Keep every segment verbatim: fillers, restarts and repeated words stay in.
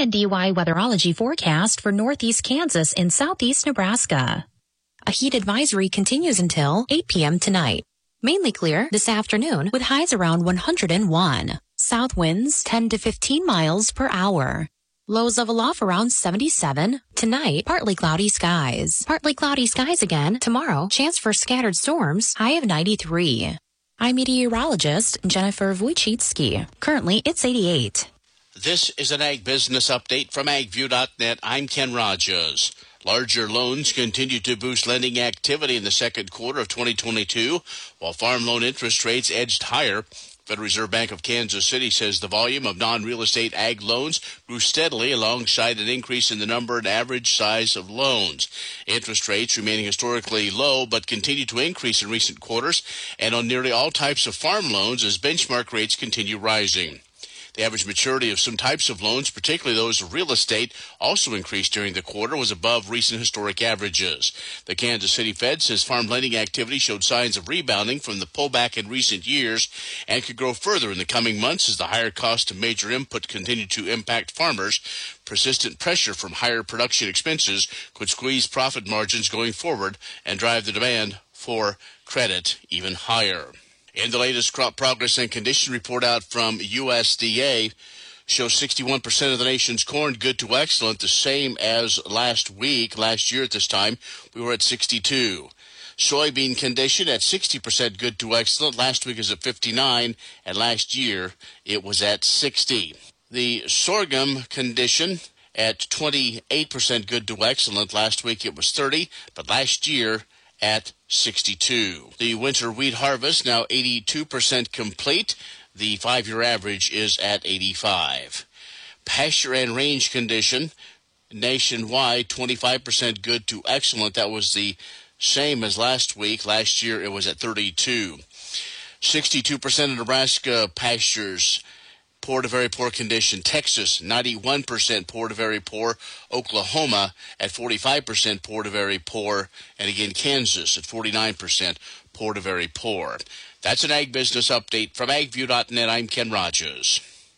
N D Y weatherology forecast for northeast Kansas and southeast Nebraska. A heat advisory continues until eight p.m. tonight. Mainly clear this afternoon with highs around one hundred one. South winds ten to fifteen miles per hour. Lows level off around seventy-seven. Tonight, partly cloudy skies. Partly cloudy skies again. Tomorrow, chance for scattered storms. High of ninety-three. I'm meteorologist Jennifer Wojcicki. Currently, it's eighty-eight. This is an Ag Business Update from ag view dot net. I'm Ken Rogers. Larger loans continue to boost lending activity in the second quarter of twenty twenty-two, while farm loan interest rates edged higher. Federal Reserve Bank of Kansas City says the volume of non-real estate ag loans grew steadily alongside an increase in the number and average size of loans. Interest rates remaining historically low but continue to increase in recent quarters and on nearly all types of farm loans as benchmark rates continue rising. The average maturity of some types of loans, particularly those of real estate, also increased during the quarter, was above recent historic averages. The Kansas City Fed says farm lending activity showed signs of rebounding from the pullback in recent years and could grow further in the coming months as the higher cost of major input continue to impact farmers. Persistent pressure from higher production expenses could squeeze profit margins going forward and drive the demand for credit even higher. In the latest crop progress and condition report out from U S D A, shows sixty-one percent of the nation's corn good to excellent, the same as last week. Last year at this time, we were at sixty-two. Soybean condition at sixty percent good to excellent. Last week is at fifty-nine, and last year it was at sixty. The sorghum condition at twenty-eight percent good to excellent. Last week it was thirty, but last year at sixty-two. The winter wheat harvest now eighty-two percent complete. The five-year average is at eighty-five. Pasture and range condition nationwide twenty-five percent good to excellent. That was the same as last week. Last year it was at thirty-two. sixty-two percent of Nebraska pastures poor to very poor condition. Texas, ninety-one percent poor to very poor. Oklahoma at forty-five percent poor to very poor. And again, Kansas at forty-nine percent poor to very poor. That's an Ag Business Update from ag view dot net. I'm Ken Rogers.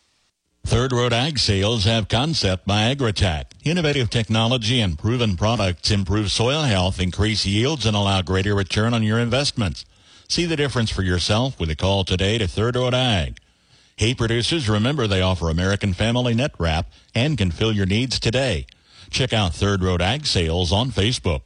Third Road Ag Sales have Concept by Agritech. Innovative technology and proven products improve soil health, increase yields, and allow greater return on your investments. See the difference for yourself with a call today to Third Road Ag. Hay producers, remember they offer American Family Net Wrap and can fill your needs today. Check out Third Road Ag Sales on Facebook.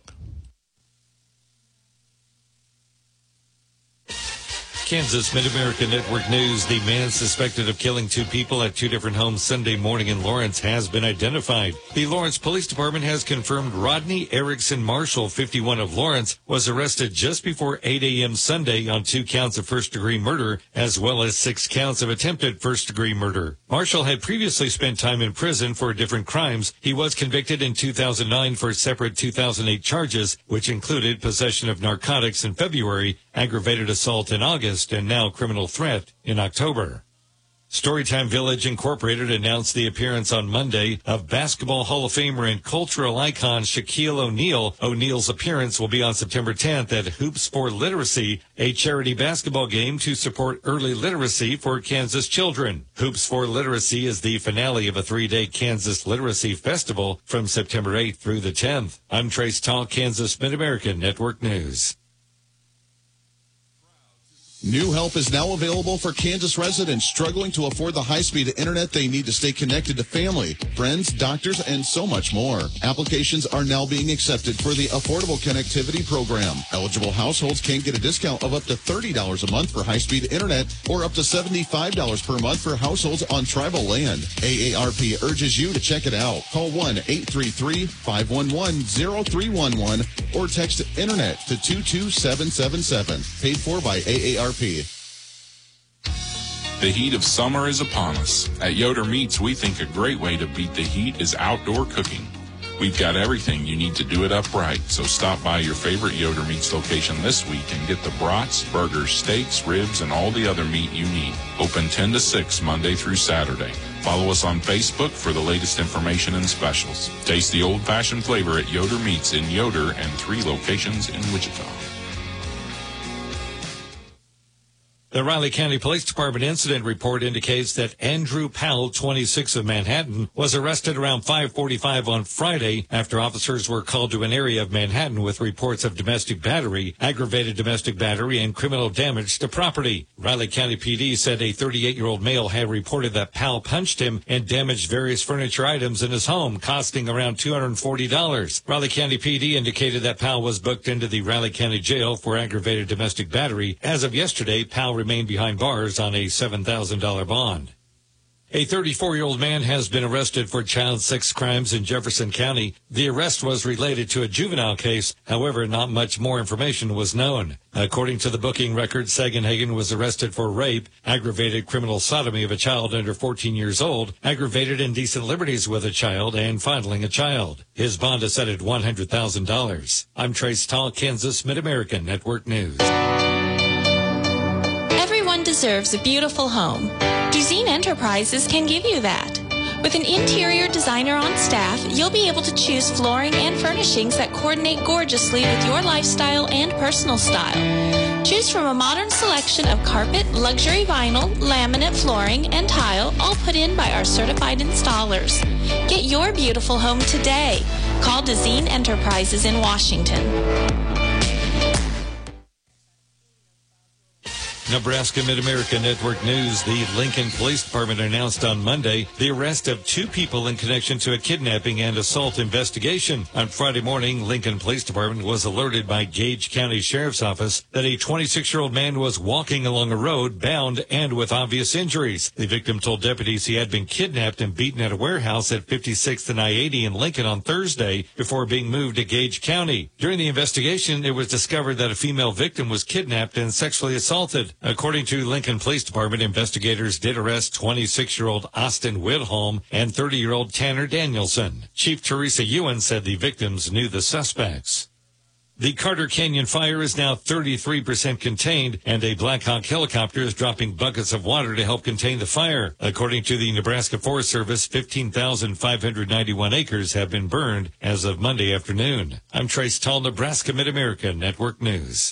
Kansas Mid-America Network News. The man suspected of killing two people at two different homes Sunday morning in Lawrence has been identified. The Lawrence Police Department has confirmed Rodney Erickson Marshall, fifty-one, of Lawrence, was arrested just before eight a.m. Sunday on two counts of first-degree murder, as well as six counts of attempted first-degree murder. Marshall had previously spent time in prison for different crimes. He was convicted in two thousand nine for separate two thousand eight charges, which included possession of narcotics in February, aggravated assault in August, and now criminal threat in October. Storytime Village Incorporated announced the appearance on Monday of Basketball Hall of Famer and cultural icon Shaquille O'Neal. O'Neal's appearance will be on September tenth at Hoops for Literacy, a charity basketball game to support early literacy for Kansas children. Hoops for Literacy is the finale of a three-day Kansas Literacy Festival from September eighth through the tenth. I'm Trace Tall, Kansas Mid-America Network News. New help is now available for Kansas residents struggling to afford the high-speed internet they need to stay connected to family, friends, doctors, and so much more. Applications are now being accepted for the Affordable Connectivity Program. Eligible households can get a discount of up to thirty dollars a month for high-speed internet or up to seventy-five dollars per month for households on tribal land. A A R P urges you to check it out. Call one eight three three, five one one, zero three one one or text internet to two two seven seven seven. Paid for by A A R P. The heat of summer is upon us. At Yoder Meats, we think a great way to beat the heat is outdoor cooking. We've got everything you need to do it up right, so stop by your favorite Yoder Meats location this week and get the brats, burgers, steaks, ribs, and all the other meat you need. Open ten to six Monday through Saturday. Follow us on Facebook for the latest information and specials. Taste the old-fashioned flavor at Yoder Meats in Yoder and three locations in Wichita. The Riley County Police Department incident report indicates that Andrew Powell, twenty-six, of Manhattan, was arrested around five forty-five on Friday after officers were called to an area of Manhattan with reports of domestic battery, aggravated domestic battery, and criminal damage to property. Riley County P D said a thirty-eight-year-old male had reported that Powell punched him and damaged various furniture items in his home, costing around two hundred forty dollars. Riley County P D indicated that Powell was booked into the Riley County Jail for aggravated domestic battery. As of yesterday, Powell remained behind bars on a seven thousand dollars bond. A thirty-four-year-old man has been arrested for child sex crimes in Jefferson County. The arrest was related to a juvenile case. However, not much more information was known. According to the booking record, Sagenhagen was arrested for rape, aggravated criminal sodomy of a child under fourteen years old, aggravated indecent liberties with a child, and fondling a child. His bond is set at one hundred thousand dollars. I'm Trace Tall, Kansas Mid-American Network News. Everyone deserves a beautiful home. Duzine Enterprises can give you that. With an interior designer on staff, you'll be able to choose flooring and furnishings that coordinate gorgeously with your lifestyle and personal style. Choose from a modern selection of carpet, luxury vinyl, laminate flooring, and tile, all put in by our certified installers. Get your beautiful home today. Call Duzine Enterprises in Washington. Nebraska Mid-America Network News. The Lincoln Police Department announced on Monday the arrest of two people in connection to a kidnapping and assault investigation. On Friday morning, Lincoln Police Department was alerted by Gage County Sheriff's Office that a twenty-six-year-old man was walking along a road bound and with obvious injuries. The victim told deputies he had been kidnapped and beaten at a warehouse at fifty-sixth and I eighty in Lincoln on Thursday before being moved to Gage County. During the investigation, it was discovered that a female victim was kidnapped and sexually assaulted. According to Lincoln Police Department, investigators did arrest twenty-six-year-old Austin Widholm and thirty-year-old Tanner Danielson. Chief Teresa Ewan said the victims knew the suspects. The Carter Canyon fire is now thirty-three percent contained, and a Black Hawk helicopter is dropping buckets of water to help contain the fire. According to the Nebraska Forest Service, fifteen thousand five hundred ninety-one acres have been burned as of Monday afternoon. I'm Trace Tall, Nebraska Mid-America Network News.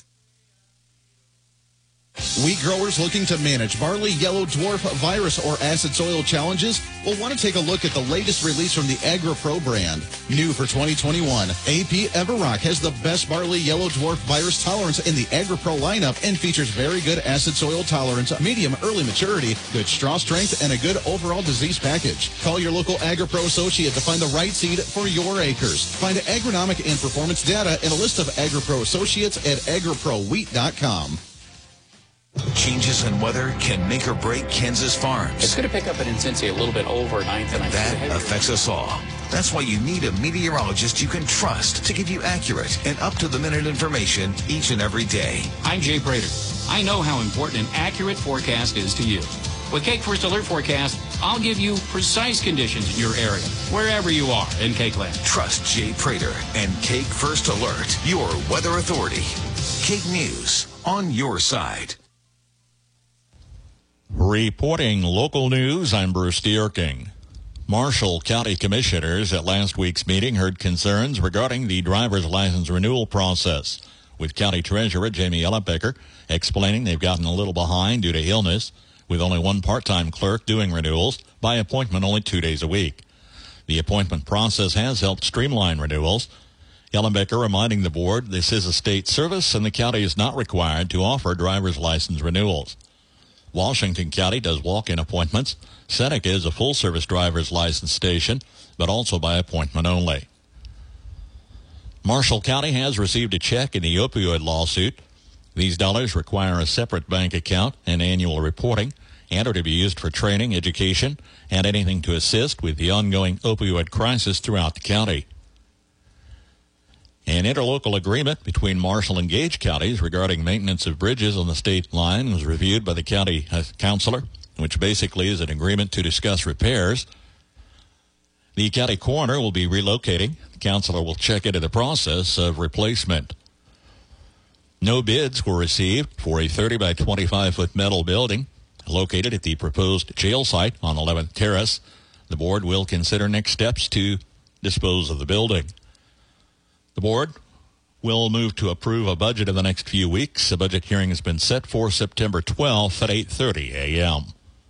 Wheat growers looking to manage barley yellow dwarf virus or acid soil challenges will want to take a look at the latest release from the AgriPro brand. New for twenty twenty-one, A P Everrock has the best barley yellow dwarf virus tolerance in the AgriPro lineup and features very good acid soil tolerance, medium early maturity, good straw strength, and a good overall disease package. Call your local AgriPro associate to find the right seed for your acres. Find agronomic and performance data and a list of AgriPro associates at agripro wheat dot com. Changes in weather can make or break Kansas farms. It's going to pick up in intensity a little bit overnight. And that affects us all. That's why you need a meteorologist you can trust to give you accurate and up-to-the-minute information each and every day. I'm Jay Prater. I know how important an accurate forecast is to you. With Cake First Alert Forecast, I'll give you precise conditions in your area, wherever you are in Cake Land. Trust Jay Prater and Cake First Alert, your weather authority. Cake News, on your side. Reporting local news, I'm Bruce Dierking. Marshall County Commissioners at last week's meeting heard concerns regarding the driver's license renewal process, with County Treasurer Jamie Ellenbecker explaining they've gotten a little behind due to illness, with only one part-time clerk doing renewals by appointment only two days a week. The appointment process has helped streamline renewals. Ellenbecker reminding the board this is a state service and the county is not required to offer driver's license renewals. Washington County does walk-in appointments. Seneca is a full-service driver's license station, but also by appointment only. Marshall County has received a check in the opioid lawsuit. These dollars require a separate bank account and annual reporting and are to be used for training, education, and anything to assist with the ongoing opioid crisis throughout the county. An interlocal agreement between Marshall and Gage counties regarding maintenance of bridges on the state line was reviewed by the county councilor, which basically is an agreement to discuss repairs. The county coroner will be relocating. The councilor will check into the process of replacement. No bids were received for a thirty by twenty-five foot metal building located at the proposed jail site on eleventh Terrace. The board will consider next steps to dispose of the building. The board will move to approve a budget in the next few weeks. A budget hearing has been set for September twelfth at eight thirty a.m.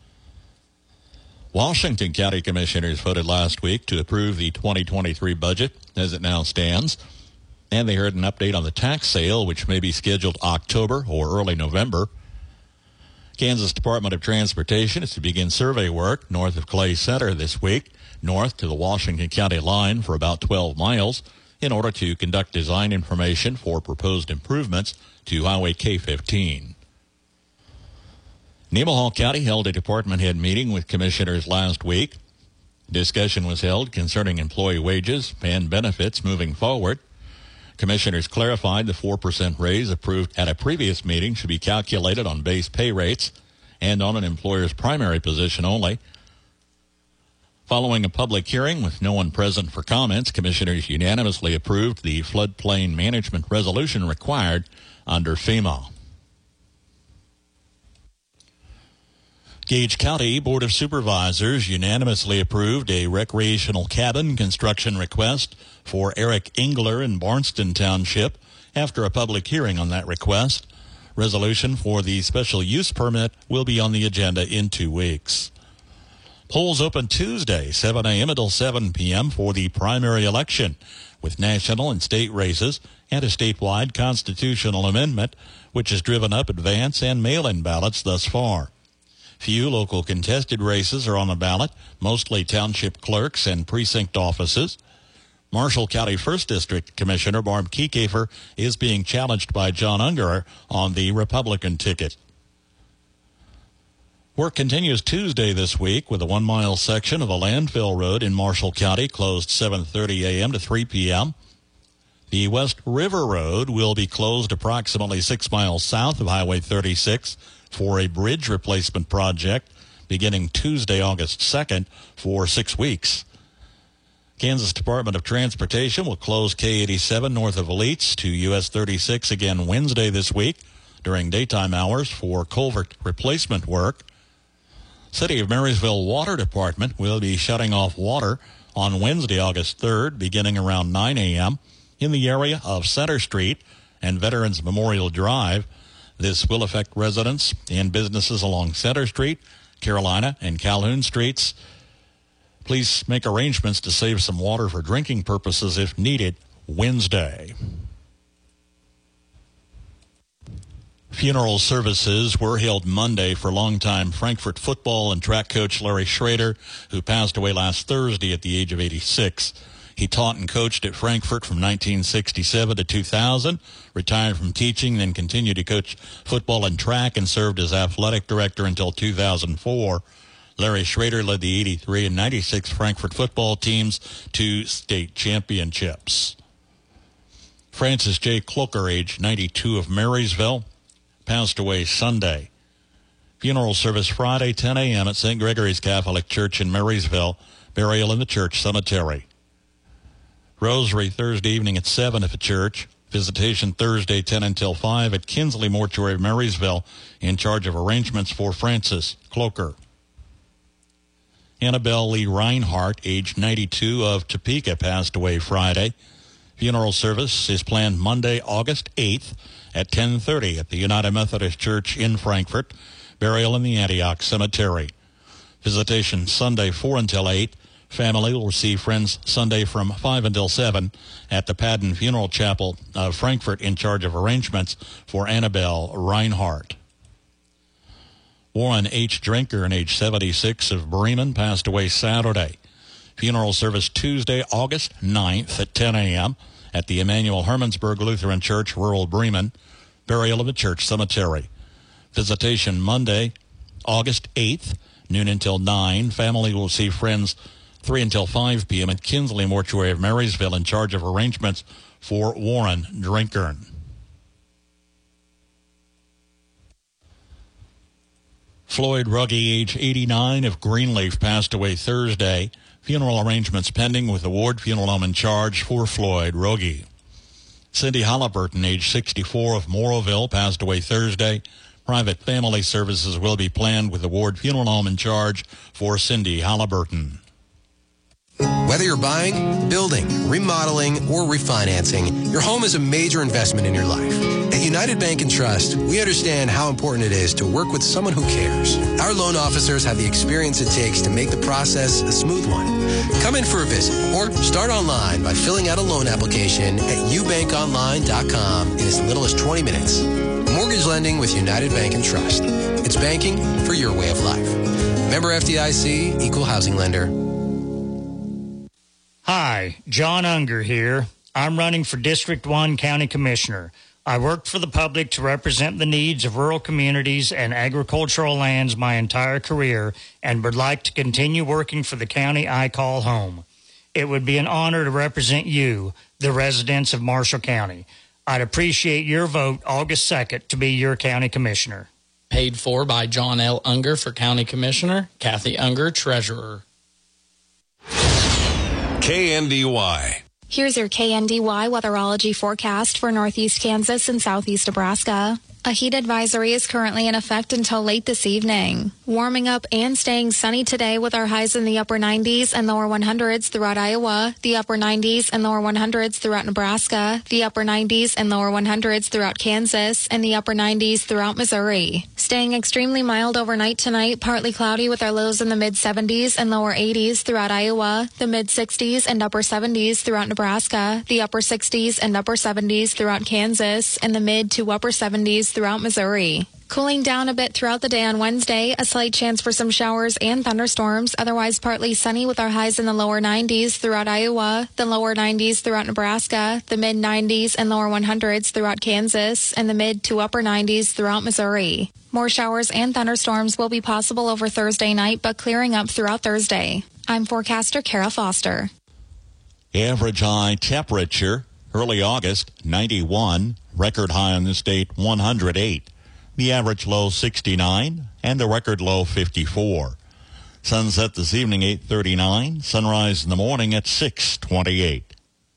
Washington County Commissioners voted last week to approve the twenty twenty-three budget as it now stands. And they heard an update on the tax sale, which may be scheduled October or early November. Kansas Department of Transportation is to begin survey work north of Clay Center this week, north to the Washington County line for about twelve miles, in order to conduct design information for proposed improvements to Highway K fifteen. Nemaha County held a department head meeting with commissioners last week. Discussion was held concerning employee wages and benefits moving forward. Commissioners clarified the four percent raise approved at a previous meeting should be calculated on base pay rates and on an employer's primary position only. Following a public hearing with no one present for comments, commissioners unanimously approved the floodplain management resolution required under FEMA. Gage County Board of Supervisors unanimously approved a recreational cabin construction request for Eric Engler in Barnston Township after a public hearing on that request. Resolution for the special use permit will be on the agenda in two weeks. Polls open Tuesday, seven a.m. until seven p.m. for the primary election, with national and state races and a statewide constitutional amendment, which has driven up advance and mail-in ballots thus far. Few local contested races are on the ballot, mostly township clerks and precinct offices. Marshall County First District Commissioner Barb Kiekefer is being challenged by John Ungerer on the Republican ticket. Work continues Tuesday this week with a one-mile section of a landfill road in Marshall County closed seven thirty a.m. to three p.m. The West River Road will be closed approximately six miles south of Highway thirty-six for a bridge replacement project beginning Tuesday, August second for six weeks. Kansas Department of Transportation will close K eighty-seven north of Elites to U S thirty-six again Wednesday this week during daytime hours for culvert replacement work. City of Marysville Water Department will be shutting off water on Wednesday, August third, beginning around nine a.m. in the area of Center Street and Veterans Memorial Drive. This will affect residents and businesses along Center Street, Carolina, and Calhoun Streets. Please make arrangements to save some water for drinking purposes if needed Wednesday. Funeral services were held Monday for longtime Frankfort football and track coach Larry Schrader, who passed away last Thursday at the age of eighty-six. He taught and coached at Frankfort from nineteen sixty-seven to two thousand, retired from teaching, then continued to coach football and track and served as athletic director until two thousand four. Larry Schrader led the eighty-three and ninety-six Frankfort football teams to state championships. Francis J. Cloker, age ninety-two, of Marysville, passed away Sunday. Funeral service Friday, ten a.m. at Saint Gregory's Catholic Church in Marysville. Burial in the church cemetery. Rosary Thursday evening at seven at the church. Visitation Thursday, ten until five at Kinsley Mortuary of Marysville, in charge of arrangements for Francis Cloker. Annabelle Lee Reinhardt, age ninety-two, of Topeka, passed away Friday. Funeral service is planned Monday, August eighth at ten thirty at the United Methodist Church in Frankfort. Burial in the Antioch Cemetery. Visitation Sunday, four until eight. Family will receive friends Sunday from five until seven at the Padden Funeral Chapel of Frankfort, in charge of arrangements for Annabelle Reinhardt. Warren H. Drinker, an age seventy-six, of Bremen, passed away Saturday. Funeral service Tuesday, August ninth at ten a.m. at the Emmanuel Hermannsburg Lutheran Church, rural Bremen. Burial in the church cemetery. Visitation Monday, August eighth, noon until nine. Family will see friends three until five p.m. at Kinsley Mortuary of Marysville, in charge of arrangements for Warren Drinker. Floyd Ruggie, age eighty-nine, of Greenleaf, passed away Thursday. Funeral arrangements pending with the Ward Funeral Home in charge for Floyd Ruggie. Cindy Halliburton, age sixty-four, of Morrowville, passed away Thursday. Private family services will be planned with the Ward Funeral Home in charge for Cindy Halliburton. Whether you're buying, building, remodeling, or refinancing, your home is a major investment in your life. At United Bank and Trust, we understand how important it is to work with someone who cares. Our loan officers have the experience it takes to make the process a smooth one. Come in for a visit or start online by filling out a loan application at u bank online dot com in as little as twenty minutes. Mortgage lending with United Bank and Trust. It's banking for your way of life. Member F D I C, Equal Housing Lender. Hi, John Unger here. I'm running for District one County Commissioner. I worked for the public to represent the needs of rural communities and agricultural lands my entire career and would like to continue working for the county I call home. It would be an honor to represent you, the residents of Marshall County. I'd appreciate your vote August second to be your county commissioner. Paid for by John L. Unger for county commissioner, Kathy Unger, treasurer. K N D Y. Here's your K N D Y weatherology forecast for northeast Kansas and southeast Nebraska. A heat advisory is currently in effect until late this evening. Warming up and staying sunny today with our highs in the upper nineties and lower hundreds throughout Iowa, the upper nineties and lower hundreds throughout Nebraska, the upper nineties and lower hundreds throughout Kansas, and the upper nineties throughout Missouri. Staying extremely mild overnight tonight, partly cloudy with our lows in the mid seventies and lower eighties throughout Iowa, the mid sixties and upper seventies throughout Nebraska, the upper sixties and upper seventies throughout Kansas, and the mid to upper seventies throughout Missouri. Cooling down a bit throughout the day on Wednesday, a slight chance for some showers and thunderstorms, otherwise partly sunny with our highs in the lower nineties throughout Iowa, the lower nineties throughout Nebraska, the mid nineties and lower hundreds throughout Kansas, and the mid to upper nineties throughout Missouri. More showers and thunderstorms will be possible over Thursday night, but clearing up throughout Thursday. I'm forecaster Kara Foster. Average high temperature, early August, ninety-one. Record high in the state, one hundred eight. The average low, sixty-nine, and the record low, fifty-four. Sunset this evening, eight thirty-nine. Sunrise in the morning at six twenty-eight.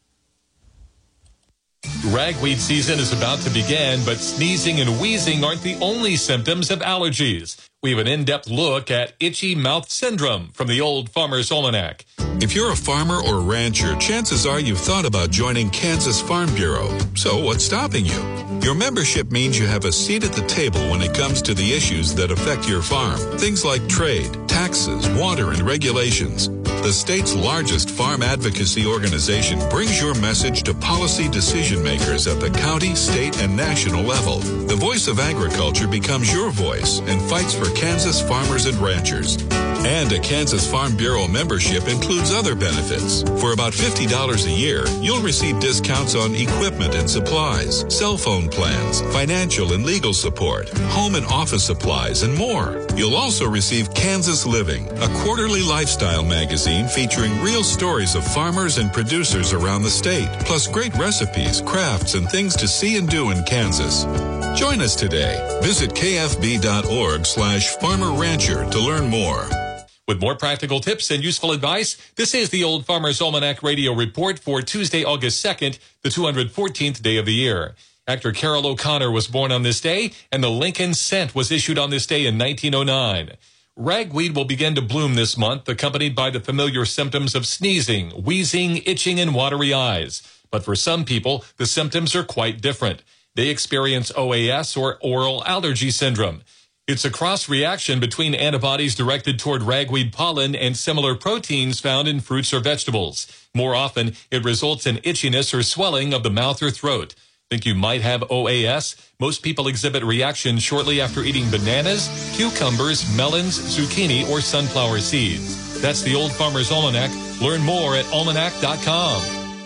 Ragweed season is about to begin, but sneezing and wheezing aren't the only symptoms of allergies. We have an in-depth look at itchy mouth syndrome from the Old Farmer's Almanac. If you're a farmer or rancher, chances are you've thought about joining Kansas Farm Bureau. So what's stopping you? Your membership means you have a seat at the table when it comes to the issues that affect your farm. Things like trade, taxes, water, and regulations. The state's largest farm advocacy organization brings your message to policy decision makers at the county, state, and national level. The voice of agriculture becomes your voice and fights for Kansas farmers and ranchers. And a Kansas Farm Bureau membership includes other benefits. For about fifty dollars a year, you'll receive discounts on equipment and supplies, cell phone plans, financial and legal support, home and office supplies, and more. You'll also receive Kansas Living, a quarterly lifestyle magazine featuring real stories of farmers and producers around the state, plus great recipes, crafts, and things to see and do in Kansas. Join us today. Visit kfb.org slash farmer rancher to learn more. With more practical tips and useful advice, this is the Old Farmer's Almanac Radio Report for Tuesday, August second, the two hundred fourteenth day of the year. Actor Carroll O'Connor was born on this day, and the Lincoln Cent was issued on this day in nineteen oh nine. Ragweed will begin to bloom this month, accompanied by the familiar symptoms of sneezing, wheezing, itching, and watery eyes. But for some people, the symptoms are quite different. They experience O A S, or oral allergy syndrome. It's a cross-reaction between antibodies directed toward ragweed pollen and similar proteins found in fruits or vegetables. More often, it results in itchiness or swelling of the mouth or throat. Think you might have O A S? Most people exhibit reactions shortly after eating bananas, cucumbers, melons, zucchini, or sunflower seeds. That's the Old Farmer's Almanac. Learn more at almanac dot com.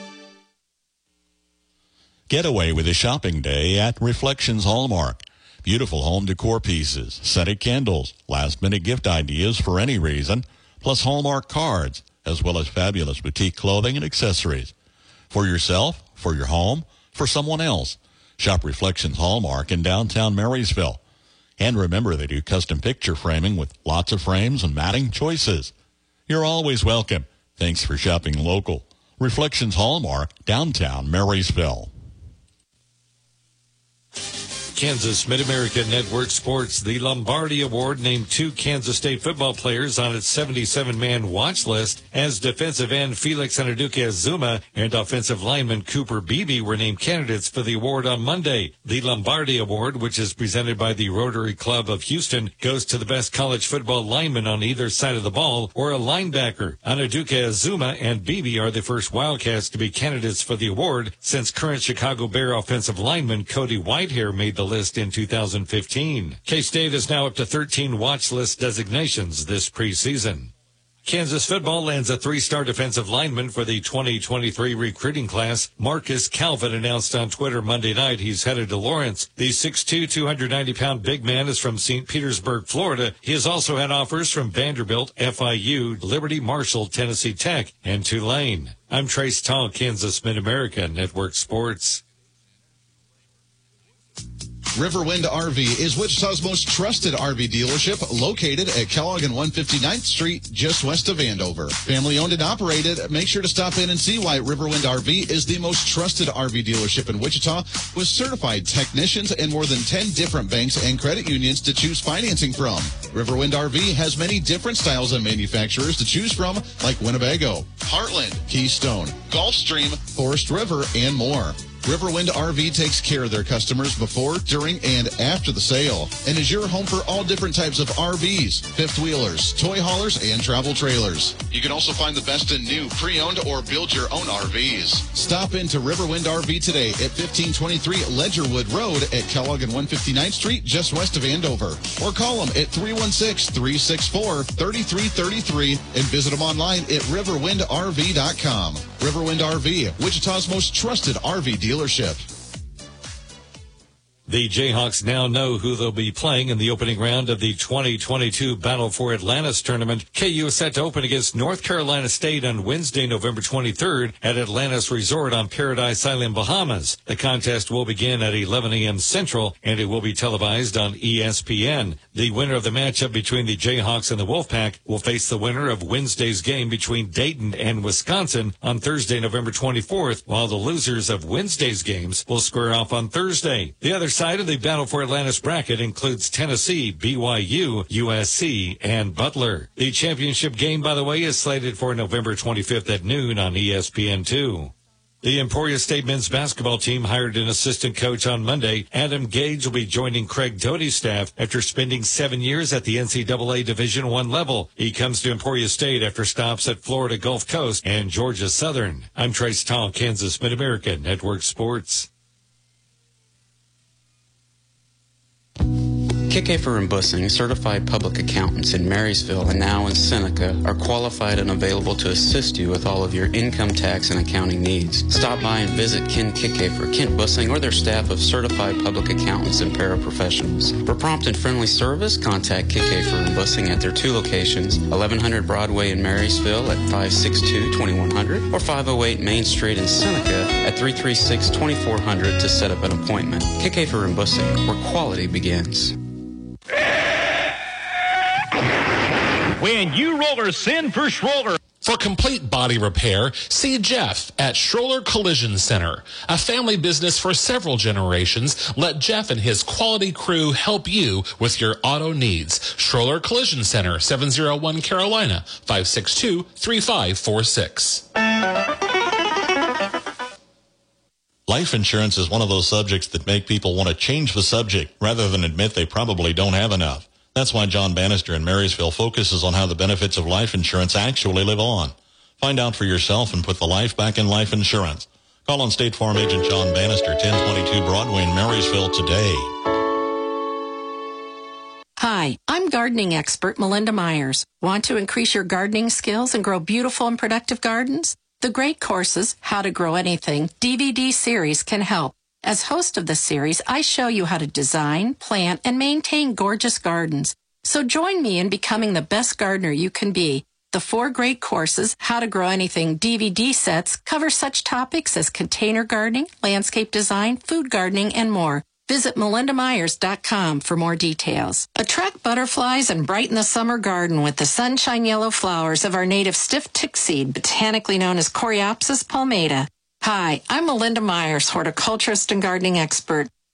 Get away with a shopping day at Reflections Hallmark. Beautiful home decor pieces, scented candles, last-minute gift ideas for any reason, plus Hallmark cards, as well as fabulous boutique clothing and accessories. For yourself, for your home, for someone else. Shop Reflections Hallmark in downtown Marysville. And remember, they do custom picture framing with lots of frames and matting choices. You're always welcome. Thanks for shopping local. Reflections Hallmark, downtown Marysville. Kansas Mid-America Network Sports. The Lombardi Award named two Kansas State football players on its seventy-seven man watch list, as defensive end Felix Anaduke-Azuma and offensive lineman Cooper Beebe were named candidates for the award on Monday. The Lombardi Award, which is presented by the Rotary Club of Houston, goes to the best college football lineman on either side of the ball or a linebacker. Anaduke-Azuma and Beebe are the first Wildcats to be candidates for the award since current Chicago Bear offensive lineman Cody Whitehair made the list in two thousand fifteen. K-State is now up to thirteen watch list designations this preseason. Kansas football lands a three-star defensive lineman for the twenty twenty-three recruiting class. Marcus Calvin announced on Twitter Monday night he's headed to Lawrence. The six two, two hundred ninety pound big man is from Saint Petersburg, Florida. He has also had offers from Vanderbilt, F I U, Liberty, Marshall, Tennessee Tech, and Tulane. I'm Trace Tall, Kansas Mid-America Network Sports. Riverwind R V is Wichita's most trusted R V dealership, located at Kellogg and one hundred fifty-ninth Street, just west of Andover. Family owned and operated. Make sure to stop in and see why Riverwind R V is the most trusted R V dealership in Wichita, with certified technicians and more than ten different banks and credit unions to choose financing from. Riverwind R V has many different styles and manufacturers to choose from, like Winnebago, Heartland, Keystone, Gulfstream, Forest River, and more. Riverwind R V takes care of their customers before, during, and after the sale, and is your home for all different types of R Vs, fifth wheelers, toy haulers, and travel trailers. You can also find the best in new, pre-owned, or build your own R Vs. Stop into Riverwind R V today at fifteen twenty-three Ledgerwood Road at Kellogg and one hundred fifty-ninth Street, just west of Andover. Or call them at three one six, three six four, three three three three and visit them online at riverwind r v dot com. Riverwind R V, Wichita's most trusted R V dealership. The Jayhawks now know who they'll be playing in the opening round of the twenty twenty-two Battle for Atlantis tournament. K U is set to open against North Carolina State on Wednesday, November twenty-third at Atlantis Resort on Paradise Island, Bahamas. The contest will begin at eleven a.m. Central, and it will be televised on E S P N. The winner of the matchup between the Jayhawks and the Wolfpack will face the winner of Wednesday's game between Dayton and Wisconsin on Thursday, November twenty-fourth, while the losers of Wednesday's games will square off on Thursday. The other side of the Battle for Atlantis bracket includes Tennessee, B Y U, U S C, and Butler. The championship game, by the way, is slated for November twenty-fifth at noon on E S P N two. The Emporia State men's basketball team hired an assistant coach on Monday. Adam Gage will be joining Craig Doty's staff after spending seven years at the N C double A Division I level. He comes to Emporia State after stops at Florida Gulf Coast and Georgia Southern. I'm Trace Tall, Kansas Mid-America Network Sports. Kickafer and Bussing, certified public accountants in Marysville and now in Seneca, are qualified and available to assist you with all of your income tax and accounting needs. Stop by and visit Ken Kickafer, Kent Bussing, or their staff of certified public accountants and paraprofessionals. For prompt and friendly service, contact Kickafer and Bussing at their two locations, eleven hundred Broadway in Marysville at five six two, two one zero zero or five oh eight Main Street in Seneca at three three six, two four zero zero to set up an appointment. Kickafer and Bussing, where quality begins. When you rollers send for Schroller. For complete body repair, see Jeff at Schroller Collision Center. A family business for several generations, let Jeff and his quality crew help you with your auto needs. Schroller Collision Center, seven oh one Carolina, five six two, three five four six. Life insurance is one of those subjects that make people want to change the subject rather than admit they probably don't have enough. That's why John Bannister in Marysville focuses on how the benefits of life insurance actually live on. Find out for yourself and put the life back in life insurance. Call on State Farm Agent John Bannister, ten twenty-two Broadway in Marysville today. Hi, I'm gardening expert Melinda Myers. Want to increase your gardening skills and grow beautiful and productive gardens? The Great Courses, How to Grow Anything D V D series can help. As host of the series, I show you how to design, plant, and maintain gorgeous gardens. So join me in becoming the best gardener you can be. The four Great Courses, How to Grow Anything D V D sets cover such topics as container gardening, landscape design, food gardening, and more. Visit melinda myers dot com for more details. Attract butterflies and brighten the summer garden with the sunshine yellow flowers of our native stiff tick seed, botanically known as Coreopsis palmata. Hi, I'm Melinda Myers, horticulturist and gardening expert.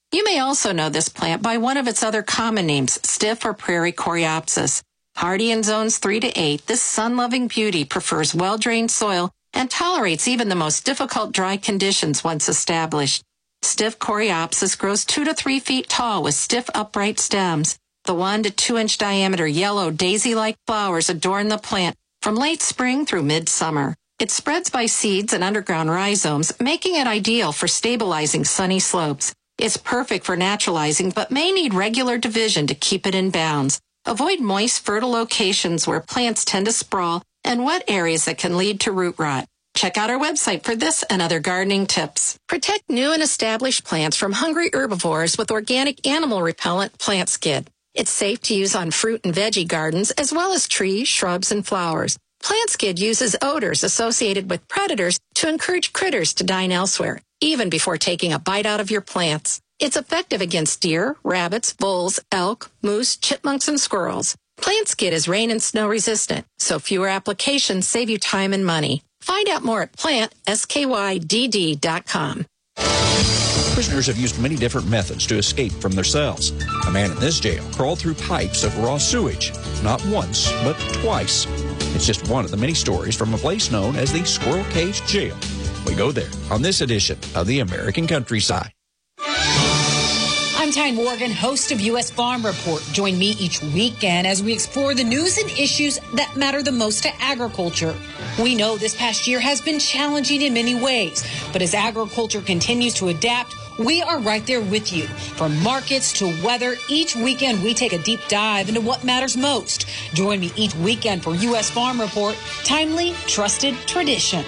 You may also know this plant by one of its other common names, stiff or prairie coreopsis. Hardy in zones three to eight, this sun-loving beauty prefers well-drained soil and tolerates even the most difficult dry conditions once established. Stiff coreopsis grows two to three feet tall with stiff upright stems. The one to two inch diameter yellow daisy-like flowers adorn the plant from late spring through midsummer. It spreads by seeds and underground rhizomes, making it ideal for stabilizing sunny slopes. It's perfect for naturalizing, but may need regular division to keep it in bounds. Avoid moist, fertile locations where plants tend to sprawl and wet areas that can lead to root rot. Check out our website for this and other gardening tips. Protect new and established plants from hungry herbivores with organic animal repellent Plant Skid. It's safe to use on fruit and veggie gardens as well as trees, shrubs, and flowers. Plant Skid uses odors associated with predators to encourage critters to dine elsewhere, even before taking a bite out of your plants. It's effective against deer, rabbits, bulls, elk, moose, chipmunks, and squirrels. Plant Skid is rain and snow resistant, so fewer applications save you time and money. Find out more at plant skydd dot com. Prisoners have used many different methods to escape from their cells. A man in this jail crawled through pipes of raw sewage, not once, but twice. It's just one of the many stories from a place known as the Squirrel Cage Jail. We go there on this edition of the American Countryside. I'm Tyne Morgan, host of U S Farm Report. Join me each weekend as we explore the news and issues that matter the most to agriculture. We know this past year has been challenging in many ways, but as agriculture continues to adapt, we are right there with you. From markets to weather, each weekend we take a deep dive into what matters most. Join me each weekend for U S Farm Report, timely, trusted tradition.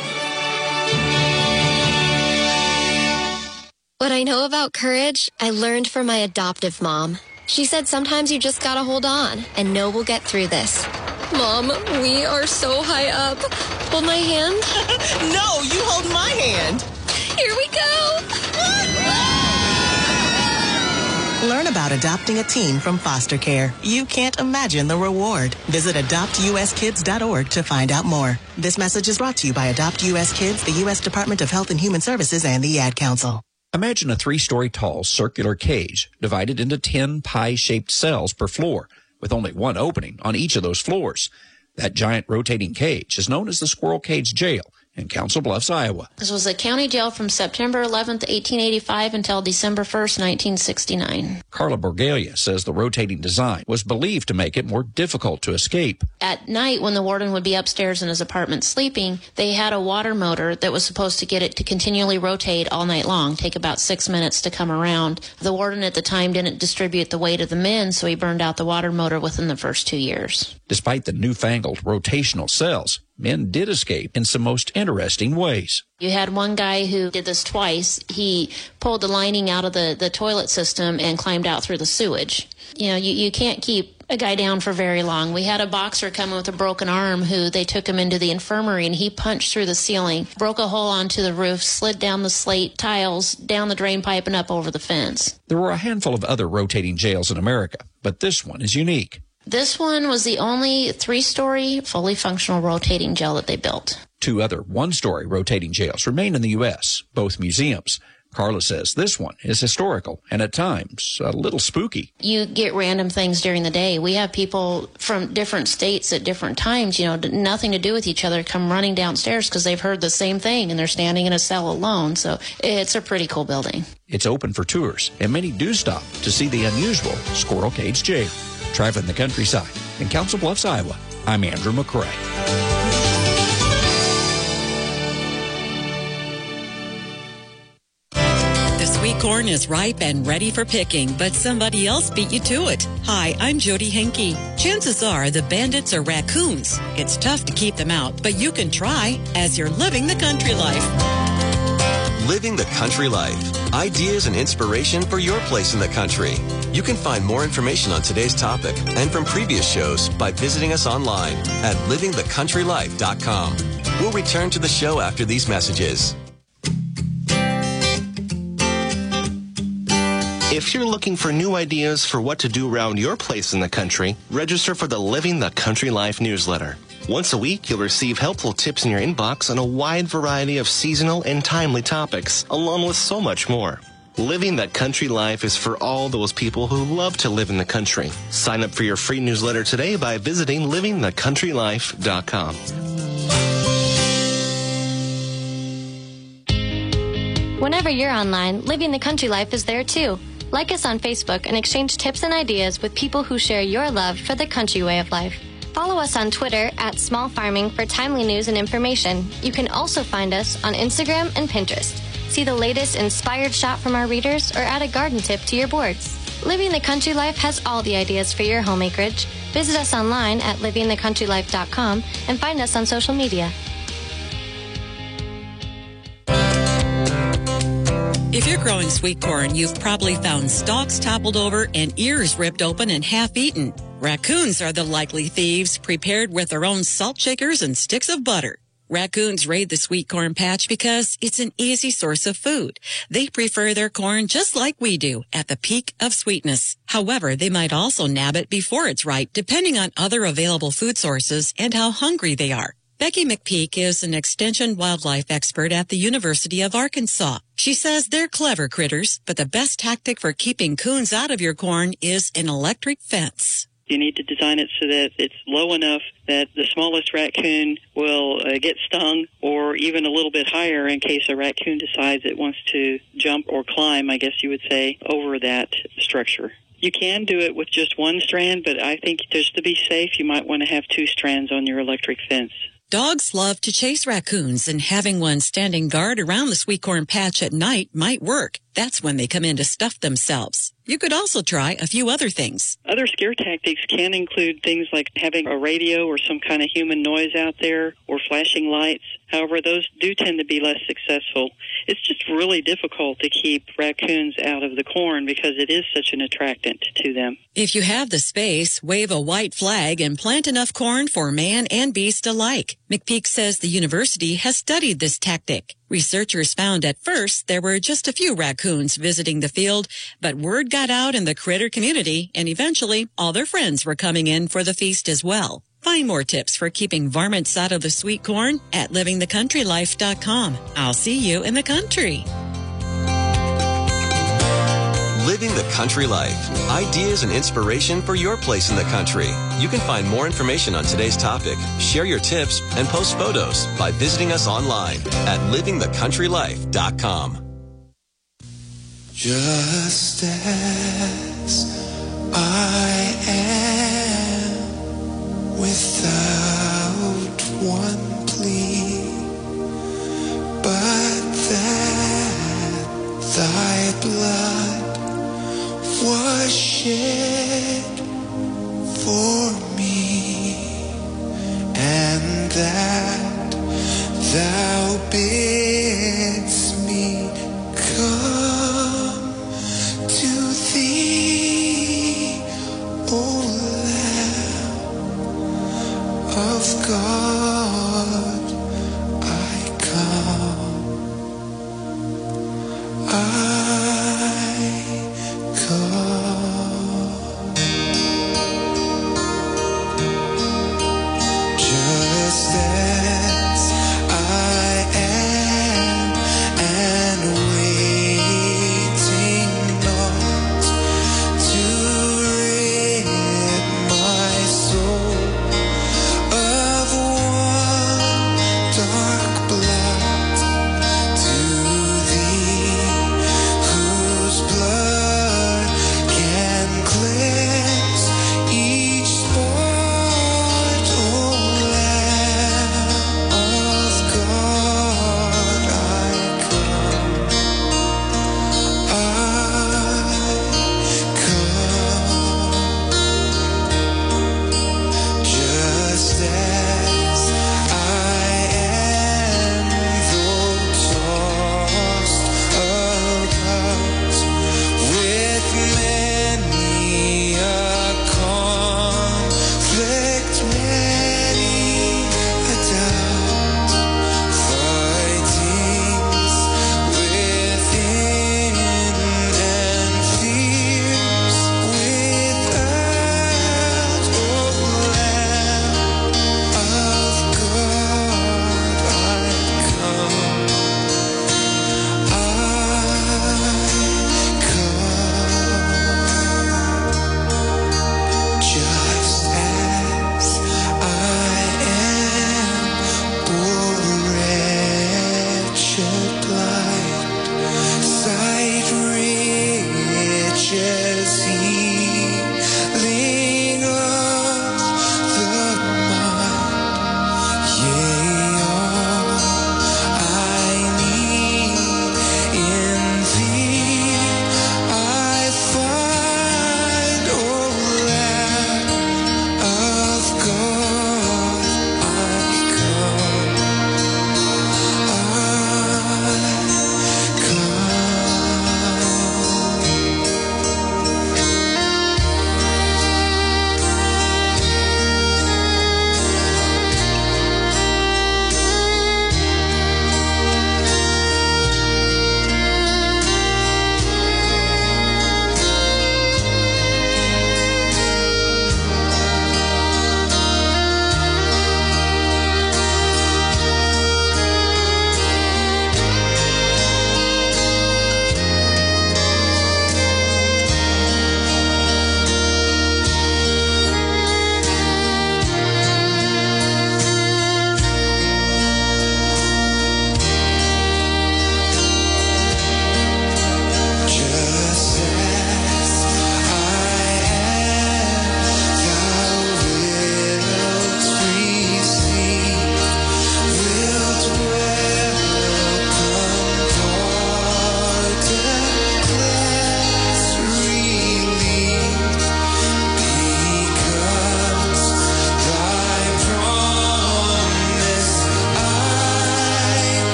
What I know about courage, I learned from my adoptive mom. She said sometimes you just gotta hold on and know we'll get through this. Mom, we are so high up. Hold my hand. No, you hold my hand. Here we go. Learn about adopting a teen from foster care. You can't imagine the reward. Visit adopt u s kids dot org to find out more. This message is brought to you by Adopt U S Kids, the U S Department of Health and Human Services, and the Ad Council. Imagine a three-story tall circular cage divided into ten pie-shaped cells per floor, with only one opening on each of those floors. That giant rotating cage is known as the Squirrel Cage Jail in Council Bluffs, Iowa. This was a county jail from September eleventh, eighteen eighty-five until December first, nineteen sixty-nine. Carla Borgelia says the rotating design was believed to make it more difficult to escape. At night, when the warden would be upstairs in his apartment sleeping, they had a water motor that was supposed to get it to continually rotate all night long, take about six minutes to come around. The warden at the time didn't distribute the weight of the men, so he burned out the water motor within the first two years. Despite the newfangled rotational cells, men did escape in some most interesting ways. You had one guy who did this twice. He pulled the lining out of the, the toilet system and climbed out through the sewage. You know, you, you can't keep a guy down for very long. We had a boxer come with a broken arm who they took him into the infirmary, and he punched through the ceiling, broke a hole onto the roof, slid down the slate tiles, down the drain pipe, and up over the fence. There were a handful of other rotating jails in America, but this one is unique. This one was the only three-story, fully functional rotating jail that they built. Two other one-story rotating jails remain in the U S, both museums. Carla says this one is historical and at times a little spooky. You get random things during the day. We have people from different states at different times, you know, nothing to do with each other, come running downstairs because they've heard the same thing and they're standing in a cell alone. So it's a pretty cool building. It's open for tours, and many do stop to see the unusual Squirrel Cage Jail. Traveling the countryside in Council Bluffs, Iowa, I'm Andrew McCrae. The sweet corn is ripe and ready for picking, but somebody else beat you to it. Hi, I'm Jody Henke. Chances are the bandits are raccoons. It's tough to keep them out, but you can try as you're living the country life. Living the country life. Ideas and inspiration for your place in the country. You can find more information on today's topic and from previous shows by visiting us online at living the country life dot com. We'll return to the show after these messages. If you're looking for new ideas for what to do around your place in the country, register for the Living the Country Life newsletter. Once a week, you'll receive helpful tips in your inbox on a wide variety of seasonal and timely topics, along with so much more. Living the Country Life is for all those people who love to live in the country. Sign up for your free newsletter today by visiting living the country life dot com. Whenever you're online, Living the Country Life is there too. Like us on Facebook and exchange tips and ideas with people who share your love for the country way of life. Follow us on Twitter at Small Farming for timely news and information. You can also find us on Instagram and Pinterest. See the latest inspired shot from our readers or add a garden tip to your boards. Living the Country Life has all the ideas for your home acreage. Visit us online at living the country life dot com and find us on social media. If you're growing sweet corn, you've probably found stalks toppled over and ears ripped open and half-eaten. Raccoons are the likely thieves, prepared with their own salt shakers and sticks of butter. Raccoons raid the sweet corn patch because it's an easy source of food. They prefer their corn just like we do, at the peak of sweetness. However, they might also nab it before it's ripe, depending on other available food sources and how hungry they are. Becky McPeak is an extension wildlife expert at the University of Arkansas. She says they're clever critters, but the best tactic for keeping coons out of your corn is an electric fence. You need to design it so that it's low enough that the smallest raccoon will uh, get stung, or even a little bit higher in case a raccoon decides it wants to jump or climb, I guess you would say, over that structure. You can do it with just one strand, but I think just to be safe, you might want to have two strands on your electric fence. Dogs love to chase raccoons, and having one standing guard around the sweet corn patch at night might work. That's when they come in to stuff themselves. You could also try a few other things. Other scare tactics can include things like having a radio or some kind of human noise out there, or flashing lights. However, those do tend to be less successful. It's just really difficult to keep raccoons out of the corn because it is such an attractant to them. If you have the space, wave a white flag and plant enough corn for man and beast alike. McPeak says the university has studied this tactic. Researchers found at first there were just a few raccoons visiting the field, but word got out in the critter community, and eventually all their friends were coming in for the feast as well. Find more tips for keeping varmints out of the sweet corn at living the country life dot com. I'll see you in the country. Living the Country Life. Ideas and inspiration for your place in the country. You can find more information on today's topic, share your tips, and post photos by visiting us online at living the country life dot com. Just as I am, without one plea, but that thy blood was shed for me, and that thou bidst me come to thee, O Lamb of God, I come. I just as I am.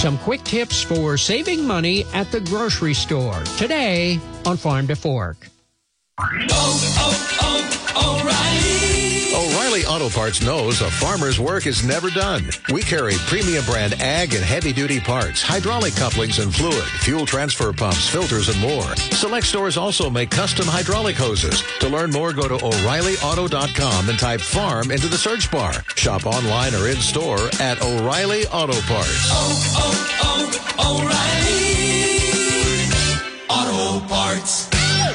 Some quick tips for saving money at the grocery store today on Farm to Fork. Oh, oh, oh, O'Reilly! O'Reilly Auto Parts knows a farmer's work is never done. We carry premium brand ag and heavy-duty parts, hydraulic couplings and fluid, fuel transfer pumps, filters, and more. Select stores also make custom hydraulic hoses. To learn more, go to O'Reilly Auto dot com and type farm into the search bar. Shop online or in-store at O'Reilly Auto Parts. Oh, oh, oh, O'Reilly Auto Parts.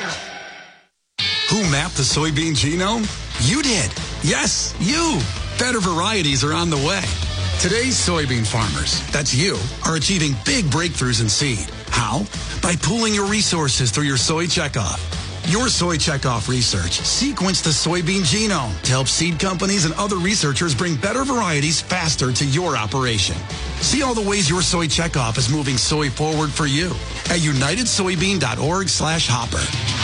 Who mapped the soybean genome? You did. Yes, you. Better varieties are on the way. Today's soybean farmers, that's you, are achieving big breakthroughs in seed. How? By pooling your resources through your Soy Checkoff. Your Soy Checkoff research sequenced the soybean genome to help seed companies and other researchers bring better varieties faster to your operation. See all the ways your Soy Checkoff is moving soy forward for you at united soybean dot org slash hopper.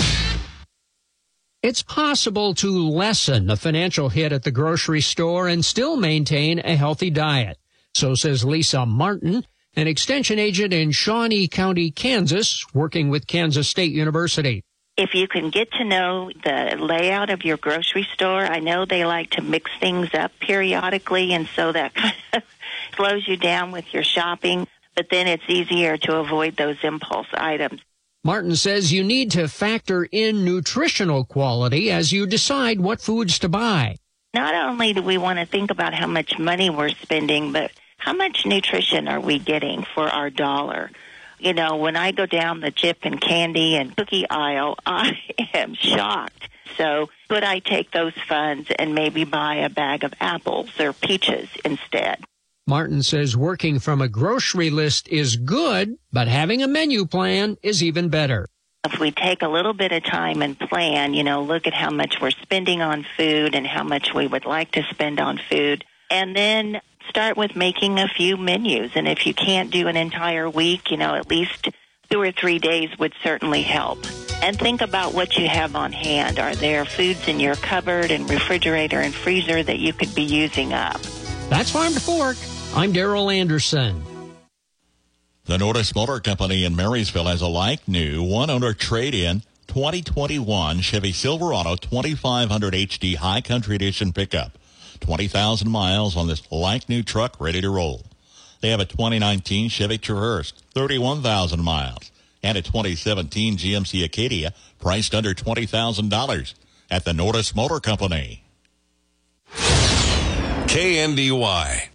It's possible to lessen the financial hit at the grocery store and still maintain a healthy diet. So says Lisa Martin, an extension agent in Shawnee County, Kansas, working with Kansas State University. If you can get to know the layout of your grocery store, I know they like to mix things up periodically, and so that kind of slows you down with your shopping, but then it's easier to avoid those impulse items. Martin says you need to factor in nutritional quality as you decide what foods to buy. Not only do we want to think about how much money we're spending, but how much nutrition are we getting for our dollar? You know, when I go down the chip and candy and cookie aisle, I am shocked. So could I take those funds and maybe buy a bag of apples or peaches instead? Martin says working from a grocery list is good, but having a menu plan is even better. If we take a little bit of time and plan, you know, look at how much we're spending on food and how much we would like to spend on food, and then start with making a few menus. And if you can't do an entire week, you know, at least two or three days would certainly help. And think about what you have on hand. Are there foods in your cupboard and refrigerator and freezer that you could be using up? That's Farm to Fork. I'm Darrell Anderson. The Nordis Motor Company in Marysville has a like-new one-owner trade-in twenty twenty-one Chevy Silverado twenty-five hundred H D High Country Edition pickup. twenty thousand miles on this like-new truck ready to roll. They have a twenty nineteen Chevy Traverse, thirty-one thousand miles, and a twenty seventeen G M C Acadia priced under twenty thousand dollars at the Nordis Motor Company. K N D Y.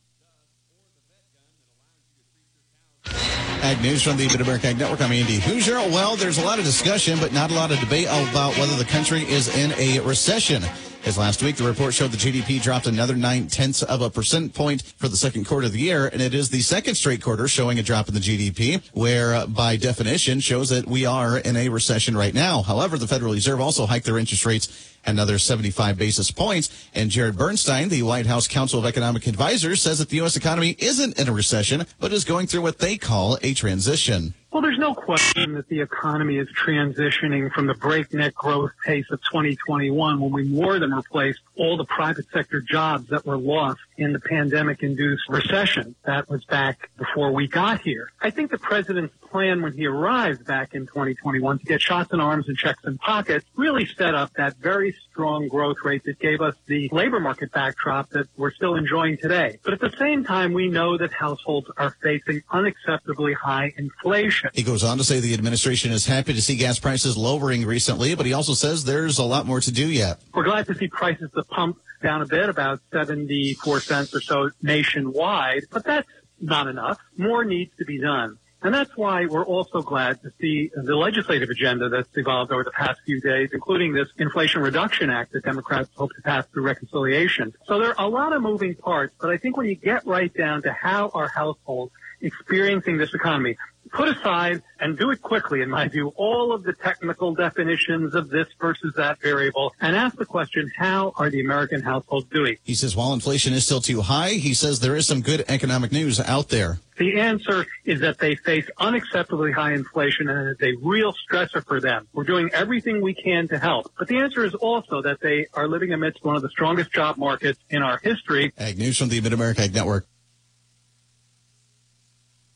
Ag News from the Mid-America Ag Network. I'm Andy Hoosier. Well, there's a lot of discussion, but not a lot of debate about whether the country is in a recession. As last week, the report showed the G D P dropped another nine-tenths of a percent point for the second quarter of the year, and it is the second straight quarter showing a drop in the G D P, where, uh, by definition, shows that we are in a recession right now. However, the Federal Reserve also hiked their interest rates another seventy-five basis points, and Jared Bernstein, the White House Council of Economic Advisors, says that the U S economy isn't in a recession, but is going through what they call a transition. Well, there's no question that the economy is transitioning from the breakneck growth pace of twenty twenty-one, when we more than replaced all the private sector jobs that were lost in the pandemic-induced recession. That was back before we got here. I think the president's plan when he arrived back in twenty twenty-one to get shots in arms and checks in pockets really set up that very strong growth rate that gave us the labor market backdrop that we're still enjoying today. But at the same time, we know that households are facing unacceptably high inflation. He goes on to say the administration is happy to see gas prices lowering recently, but he also says there's a lot more to do yet. We're glad to see prices at the pump down a bit, about seventy-four cents or so nationwide, but that's not enough. More needs to be done. And that's why we're also glad to see the legislative agenda that's evolved over the past few days, including this Inflation Reduction Act that Democrats hope to pass through reconciliation. So there are a lot of moving parts, but I think when you get right down to how our households experiencing this economy, put aside, and do it quickly, in my view, all of the technical definitions of this versus that variable, and ask the question, how are the American households doing? He says while inflation is still too high, he says there is some good economic news out there. The answer is that they face unacceptably high inflation, and it's a real stressor for them. We're doing everything we can to help. But the answer is also that they are living amidst one of the strongest job markets in our history. Ag News from the Mid-America Ag Network.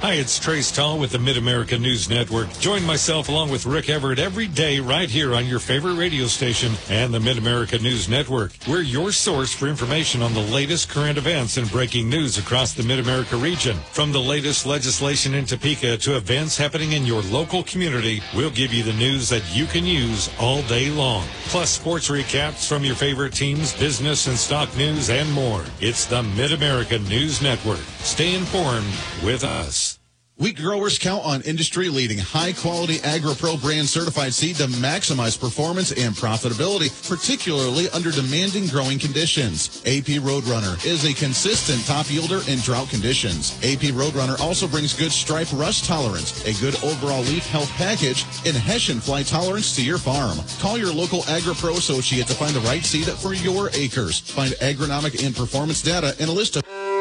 Hi, it's Trace Tall with the Mid-America News Network. Join myself along with Rick Everett every day right here on your favorite radio station and the Mid-America News Network. We're your source for information on the latest current events and breaking news across the Mid-America region. From the latest legislation in Topeka to events happening in your local community, we'll give you the news that you can use all day long. Plus sports recaps from your favorite teams, business and stock news, and more. It's the Mid-America News Network. Stay informed with us. Wheat growers count on industry-leading, high-quality AgriPro brand certified seed to maximize performance and profitability, particularly under demanding growing conditions. A P Roadrunner is a consistent top yielder in drought conditions. A P Roadrunner also brings good stripe rust tolerance, a good overall leaf health package, and Hessian fly tolerance to your farm. Call your local AgriPro associate to find the right seed for your acres. Find agronomic and performance data and a list of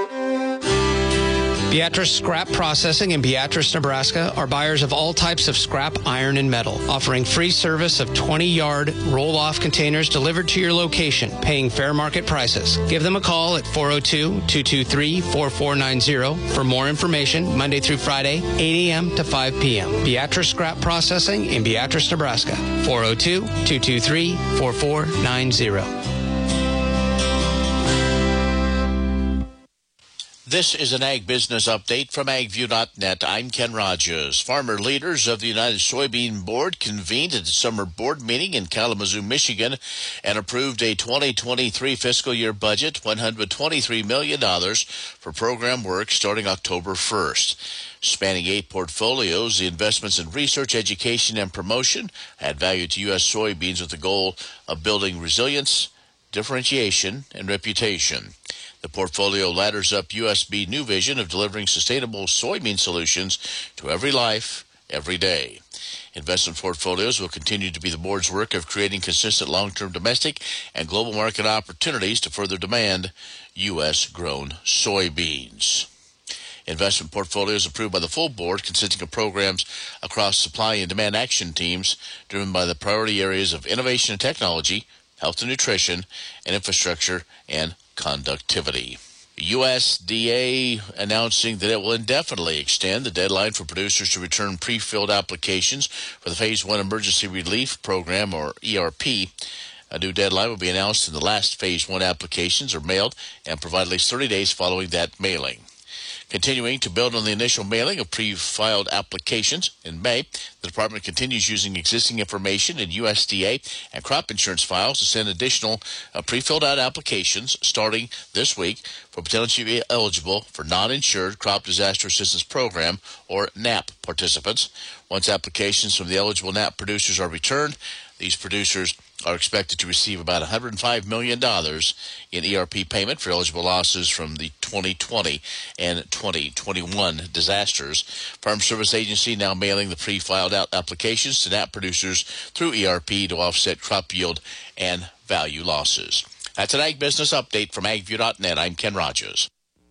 Beatrice Scrap Processing in Beatrice, Nebraska are buyers of all types of scrap, iron, and metal, offering free service of twenty-yard roll-off containers delivered to your location, paying fair market prices. Give them a call at four oh two, two two three, four four nine zero for more information, Monday through Friday, eight a.m. to five p.m. Beatrice Scrap Processing in Beatrice, Nebraska, four oh two, two two three, four four nine zero. This is an Ag Business Update from ag view dot net. I'm Ken Rogers. Farmer leaders of the United Soybean Board convened at a summer board meeting in Kalamazoo, Michigan, and approved a twenty twenty-three fiscal year budget, one hundred twenty-three million dollars for program work starting October first. Spanning eight portfolios, the investments in research, education, and promotion add value to U S soybeans with the goal of building resilience, differentiation, and reputation. The portfolio ladders up U S B New Vision of delivering sustainable soybean solutions to every life, every day. Investment portfolios will continue to be the board's work of creating consistent long-term domestic and global market opportunities to further demand U S-grown soybeans. Investment portfolios approved by the full board, consisting of programs across supply and demand action teams driven by the priority areas of innovation and technology, health and nutrition, and infrastructure and conductivity. U S D A announcing that it will indefinitely extend the deadline for producers to return pre-filled applications for the Phase one Emergency Relief Program, or E R P. A new deadline will be announced, and the last Phase one applications are mailed and provide at least thirty days following that mailing. Continuing to build on the initial mailing of pre-filed applications in May, the department continues using existing information in U S D A and crop insurance files to send additional uh, pre-filled out applications starting this week for potentially eligible for non-insured Crop Disaster Assistance Program, or NAP, participants. Once applications from the eligible NAP producers are returned, these producers are expected to receive about one hundred five million dollars in E R P payment for eligible losses from the twenty twenty and twenty twenty-one disasters. Farm Service Agency now mailing the pre-filed out applications to NAP producers through E R P to offset crop yield and value losses. That's an Ag Business Update from ag view dot net. I'm Ken Rogers.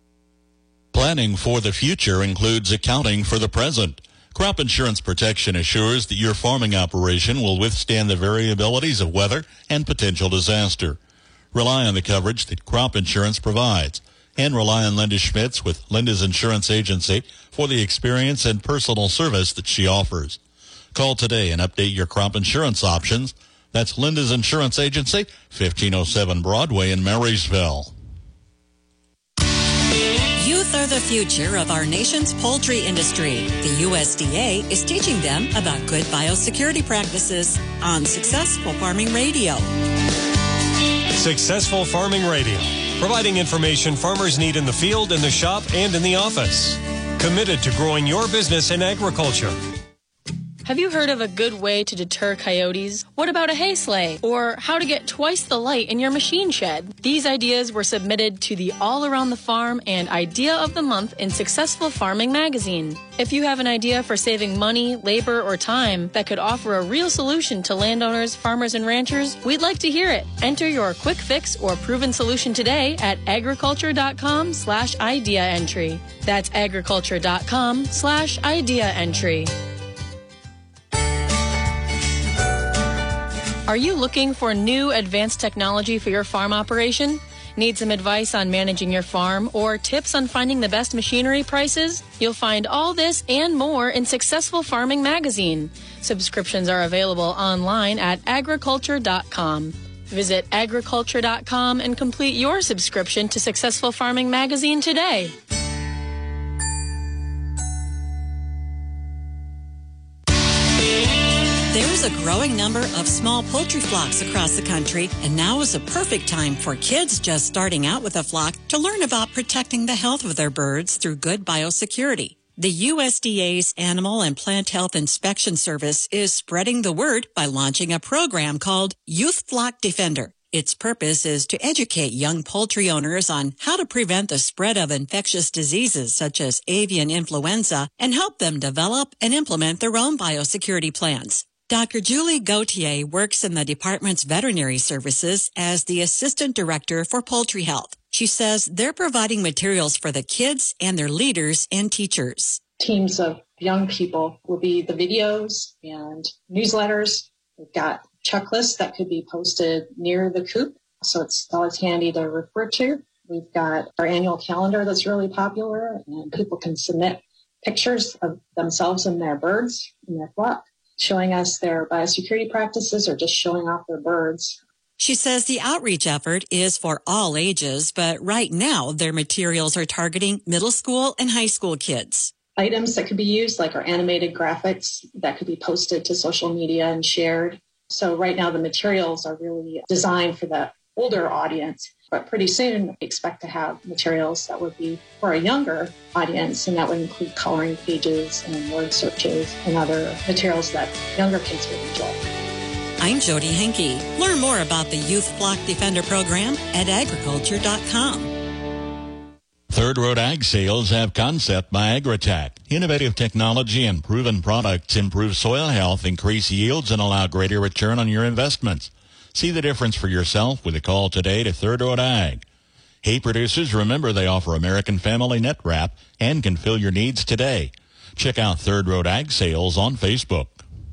Planning for the future includes accounting for the present. Crop insurance protection assures that your farming operation will withstand the variabilities of weather and potential disaster. Rely on the coverage that crop insurance provides, and rely on Linda Schmitz with Linda's Insurance Agency for the experience and personal service that she offers. Call today and update your crop insurance options. That's Linda's Insurance Agency, fifteen oh seven Broadway in Marysville. Youth are the future of our nation's poultry industry. The U S D A is teaching them about good biosecurity practices on Successful Farming Radio. Successful Farming Radio, providing information farmers need in the field, in the shop, and in the office. Committed to growing your business in agriculture. Have you heard of a good way to deter coyotes? What about a hay sleigh? Or how to get twice the light in your machine shed? These ideas were submitted to the All Around the Farm and Idea of the Month in Successful Farming magazine. If you have an idea for saving money, labor, or time that could offer a real solution to landowners, farmers, and ranchers, we'd like to hear it. Enter your quick fix or proven solution today at agriculture.com slash idea entry. That's agriculture.com slash idea entry. Are you looking for new advanced technology for your farm operation? Need some advice on managing your farm or tips on finding the best machinery prices? You'll find all this and more in Successful Farming Magazine. Subscriptions are available online at agriculture dot com. Visit agriculture dot com and complete your subscription to Successful Farming Magazine today. There is a growing number of small poultry flocks across the country, and now is a perfect time for kids just starting out with a flock to learn about protecting the health of their birds through good biosecurity. The U S D A's Animal and Plant Health Inspection Service is spreading the word by launching a program called Youth Flock Defender. Its purpose is to educate young poultry owners on how to prevent the spread of infectious diseases such as avian influenza and help them develop and implement their own biosecurity plans. Doctor Julie Gauthier works in the department's veterinary services as the assistant director for poultry health. She says they're providing materials for the kids and their leaders and teachers. Teams of young people will be the videos and newsletters. We've got checklists that could be posted near the coop, so it's always handy to refer to. We've got our annual calendar that's really popular, and people can submit pictures of themselves and their birds in their flock, showing us their biosecurity practices or just showing off their birds. She says the outreach effort is for all ages, but right now their materials are targeting middle school and high school kids. Items that could be used, like our animated graphics that could be posted to social media and shared. So right now the materials are really designed for the older audience, but pretty soon we expect to have materials that would be for a younger audience, and that would include coloring pages and word searches and other materials that younger kids would enjoy. I'm Jody Henke. Learn more about the Youth Flock Defender program at agriculture dot com. Third Road Ag Sales have Concept by Agritech. Innovative technology and proven products improve soil health, increase yields, and allow greater return on your investments. See the difference for yourself with a call today to Third Road Ag. Hay producers, remember they offer American Family Net Wrap and can fill your needs today. Check out Third Road Ag Sales on Facebook.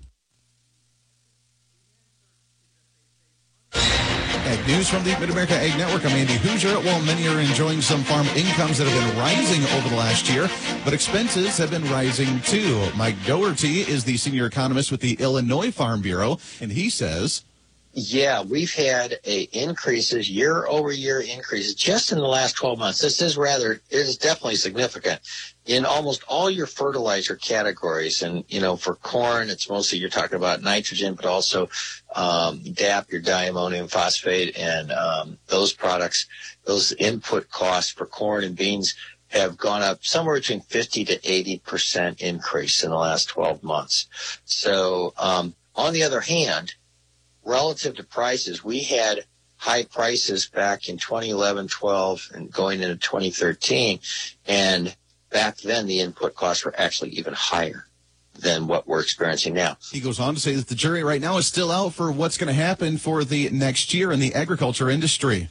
Ag News from the Mid-America Ag Network. I'm Andy Hoosier. Well, many are enjoying some farm incomes that have been rising over the last year, but expenses have been rising too. Mike Doherty is the senior economist with the Illinois Farm Bureau, and he says, yeah, we've had a increases, year-over-year increases just in the last twelve months. This is rather, it is definitely significant in almost all your fertilizer categories. And, you know, for corn, it's mostly you're talking about nitrogen, but also um, D A P, your diammonium phosphate, and um, those products, those input costs for corn and beans have gone up somewhere between fifty to eighty percent increase in the last twelve months. So um, on the other hand, relative to prices, we had high prices back in twenty eleven, twelve, and going into twenty thirteen. And back then, the input costs were actually even higher than what we're experiencing now. He goes on to say that the jury right now is still out for what's going to happen for the next year in the agriculture industry.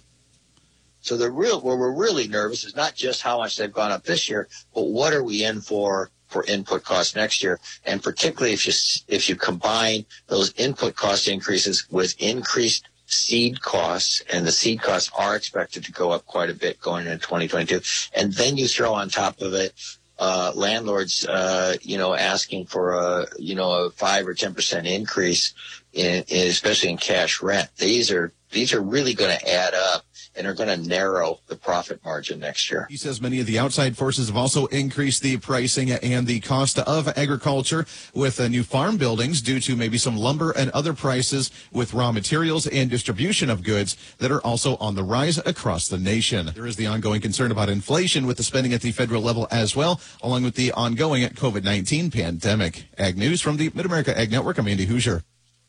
So the real, where we're really nervous is not just how much they've gone up this year, but what are we in for for input costs next year, and particularly if you if you combine those input cost increases with increased seed costs, and the seed costs are expected to go up quite a bit going into twenty twenty-two, and then you throw on top of it uh, landlords, uh, you know, asking for a you know a five or ten percent increase in, in especially in cash rent. These are these are really going to add up and are going to narrow the profit margin next year. He says many of the outside forces have also increased the pricing and the cost of agriculture with uh, new farm buildings due to maybe some lumber and other prices with raw materials and distribution of goods that are also on the rise across the nation. There is the ongoing concern about inflation with the spending at the federal level as well, along with the ongoing COVID nineteen pandemic. Ag News from the Mid-America Ag Network. I'm Andy Hoosier.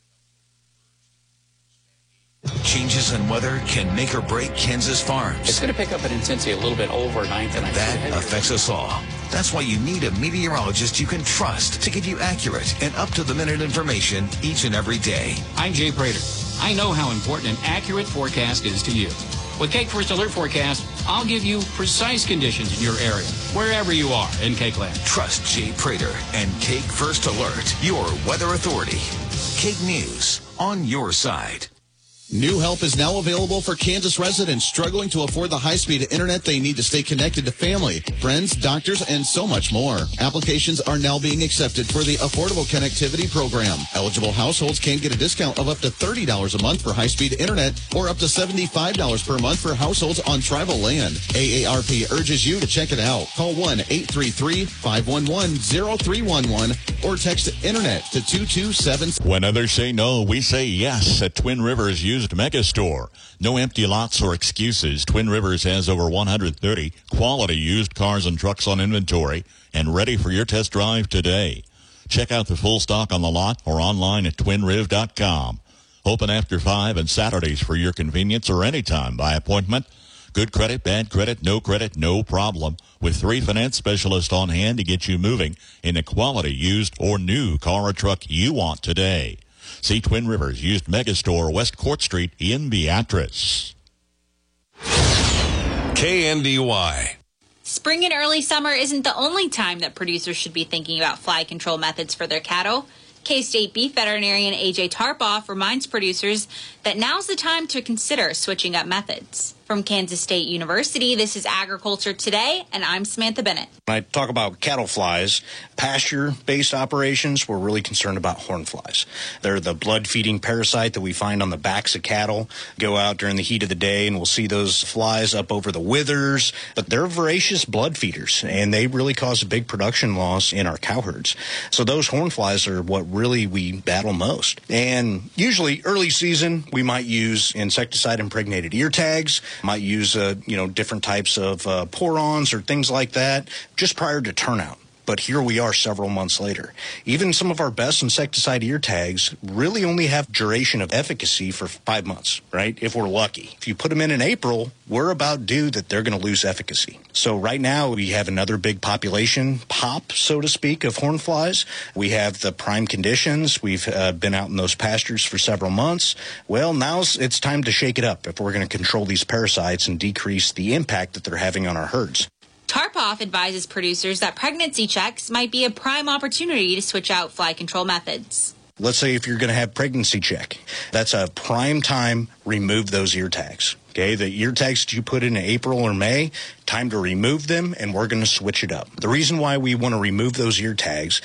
Changes in weather can make or break Kansas farms. It's going to pick up in intensity a little bit overnight. And that affects us all. That's why you need a meteorologist you can trust to give you accurate and up-to-the-minute information each and every day. I'm Jay Prater. I know how important an accurate forecast is to you. With Cake First Alert Forecast, I'll give you precise conditions in your area, wherever you are in Cake Land. Trust Jay Prater and Cake First Alert, your weather authority. Cake News, on your side. New help is now available for Kansas residents struggling to afford the high-speed internet they need to stay connected to family, friends, doctors, and so much more. Applications are now being accepted for the Affordable Connectivity Program. Eligible households can get a discount of up to thirty dollars a month for high-speed internet or up to seventy-five dollars per month for households on tribal land. A A R P urges you to check it out. Call one eight three three, five one one, zero three one one or text internet to two two seven. When others say no, we say yes at Twin Rivers Used Megastore. No empty lots or excuses. Twin Rivers has over one hundred thirty quality used cars and trucks on inventory and ready for your test drive today. Check out the full stock on the lot or online at twin riv dot com. Open after five and Saturdays for your convenience or anytime by appointment. Good credit, bad credit, no credit, no problem. With three finance specialists on hand to get you moving in the quality used or new car or truck you want today. See Twin Rivers Used Megastore, West Court Street in Beatrice. K N D Y. Spring and early summer isn't the only time that producers should be thinking about fly control methods for their cattle. K-State beef veterinarian A J Tarpoff reminds producers that now's the time to consider switching up methods. From Kansas State University, this is Agriculture Today, and I'm Samantha Bennett. When I talk about cattle flies, pasture-based operations, we're really concerned about horn flies. They're the blood-feeding parasite that we find on the backs of cattle. Go out during the heat of the day, and we'll see those flies up over the withers. But they're voracious blood feeders, and they really cause a big production loss in our cow herds. So those horn flies are what really we battle most. And usually, early season, we might use insecticide-impregnated ear tags, might use uh, you know different types of uh, pour-ons or things like that just prior to turnout. But here we are several months later. Even some of our best insecticide ear tags really only have duration of efficacy for five months, right? If we're lucky. If you put them in in April, we're about due that they're going to lose efficacy. So right now we have another big population pop, so to speak, of horn flies. We have the prime conditions. We've uh, been out in those pastures for several months. Well, now it's time to shake it up if we're going to control these parasites and decrease the impact that they're having on our herds. Tarpoff advises producers that pregnancy checks might be a prime opportunity to switch out fly control methods. Let's say if you're going to have pregnancy check, that's a prime time, remove those ear tags. Okay, the ear tags that you put in April or May, time to remove them, and we're going to switch it up. The reason why we want to remove those ear tags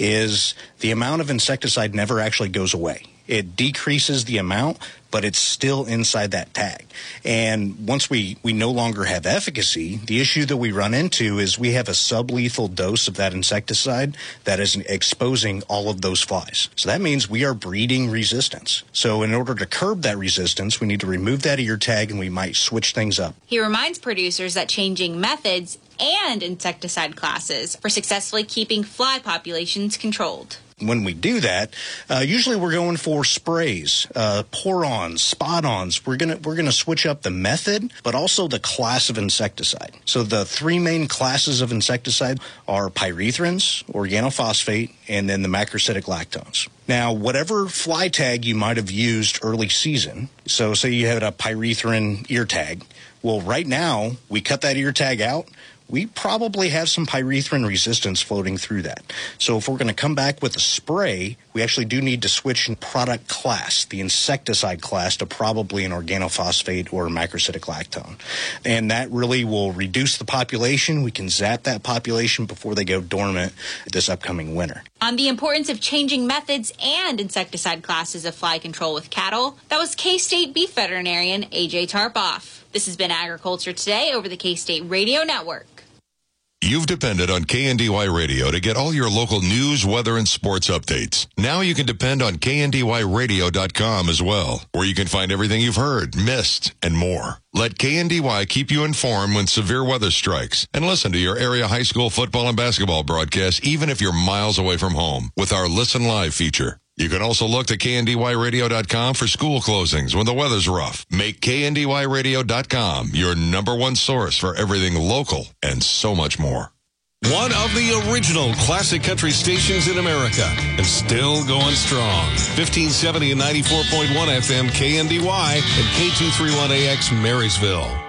is the amount of insecticide never actually goes away. It decreases the amount, but it's still inside that tag. And once we, we no longer have efficacy, the issue that we run into is we have a sublethal dose of that insecticide that is exposing all of those flies. So that means we are breeding resistance. So in order to curb that resistance, we need to remove that ear tag, and we might switch things up. He reminds producers that changing methods and insecticide classes for successfully keeping fly populations controlled. When we do that, uh, usually we're going for sprays, uh, pour-ons, spot-ons. We're gonna we're gonna switch up the method, but also the class of insecticide. So the three main classes of insecticide are pyrethrins, organophosphate, and then the macrocytic lactones. Now, whatever fly tag you might have used early season, so say you had a pyrethrin ear tag, well, right now we cut that ear tag out. We probably have some pyrethrin resistance floating through that. So if we're going to come back with a spray, we actually do need to switch in product class, the insecticide class, to probably an organophosphate or a macrocytic lactone. And that really will reduce the population. We can zap that population before they go dormant this upcoming winter. On the importance of changing methods and insecticide classes of fly control with cattle, that was K-State beef veterinarian A J Tarpoff. This has been Agriculture Today over the K-State Radio Network. You've depended on K N D Y Radio to get all your local news, weather, and sports updates. Now you can depend on K N D Y radio dot com as well, where you can find everything you've heard, missed, and more. Let K N D Y keep you informed when severe weather strikes, and listen to your area high school football and basketball broadcasts even if you're miles away from home with our Listen Live feature. You can also look to K N D Y radio dot com for school closings when the weather's rough. Make K N D Y radio dot com your number one source for everything local and so much more. One of the original classic country stations in America, and still going strong. fifteen seventy and ninety-four point one F M K N D Y and K two thirty-one A X Marysville.